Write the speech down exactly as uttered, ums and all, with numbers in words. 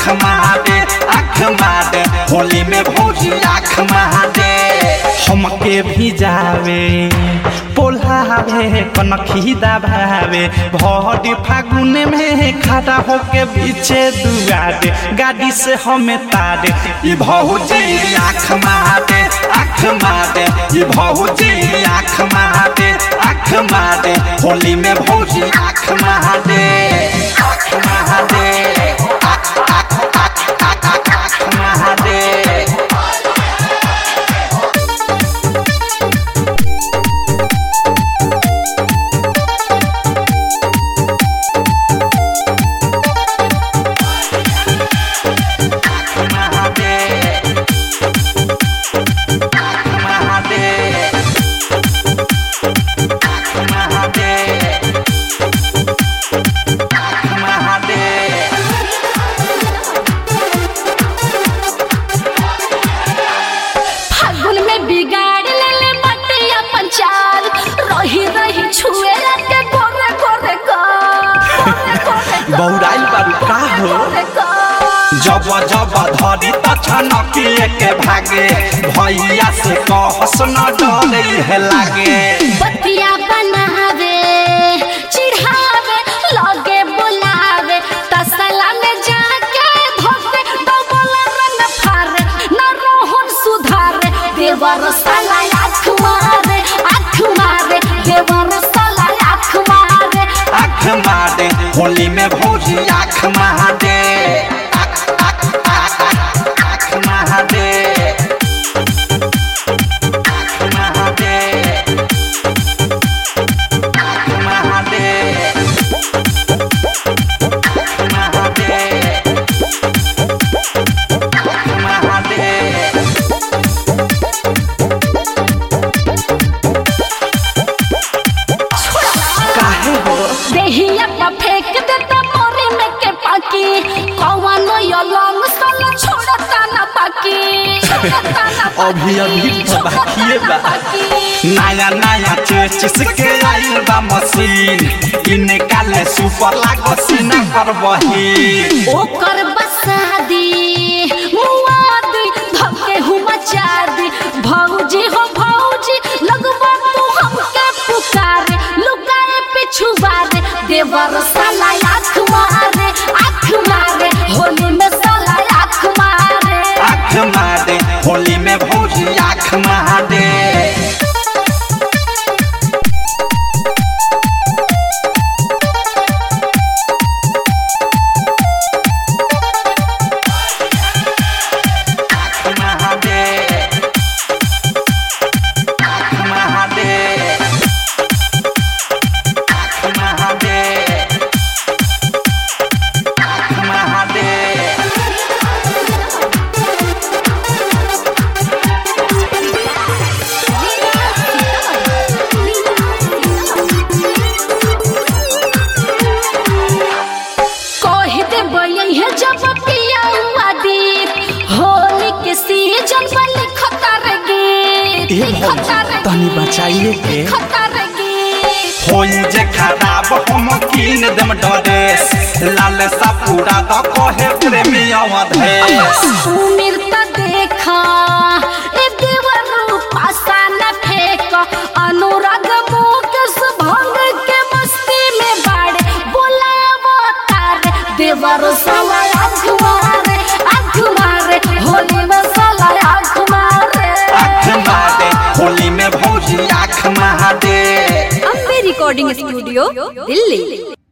आँख मारे आँख मारे होली में भौजी आँख मारे हमके भी जावे पोल्हावे कनखी दबावे भौरी फागुन में खड़ा होके पीछे दुआरे गाड़ी से हमें तारे ई भौजी आँख मारे आँख मारे ई भौजी आँख मारे आँख मारे होली में भौजी आँख मारे आँख मारे आँख आँख आँख आँख आँख मारे बौराइल बारू का हो जब जब धरी तछनकिए के भागे भैया से कहस न डरे है लागे बतिया बनावे चिढ़ावे लगे बुलावे तसला में जाके धोके डबल रन फारे न रोहन सुधारे देवर साला आँख मारे आँख मारे देवर साला आँख मारे आँख मारे होली में भौजी आँख मारे आँख आँख आँख आँख मारे आँख मारे आँख मारे आँख मारे काहे हो देहिया का फेंक देता मोरी में के पाकी कौनो यो लंग साला छोड़ता ना बाकी छोड़ता ना अभी अभी तो बाकी बा नया नया चेचिस के आइल बा मशीन इनकाले सुपर लागो सीना पर बही ओकर बसादी मुआदी धके हुआ चादी भौजी हो भौजी लगवा तू हमके पुकारे लुकाए पिछुआरे देवर साला आँख मारे आँख मारे होली में साला आँख मारे आँख मारे होली में भौजी आँख मारे तनी बचाइए के होई जे खराब हम कीन देम ड्रेस लाल सा पूरा द कहे प्रेमी अवधेश उमिर त देखा ए देवर पासा न फेंक अनुराग मुकेश भंग के मस्ती में बाड़े बोलावो तारे देवर साला आँख मारे आँख मारे होली में साला आँख मारे आँख मारे होली में भौजी आँख मारे अम्बे रिकॉर्डिंग स्टूडियो दिल्ली।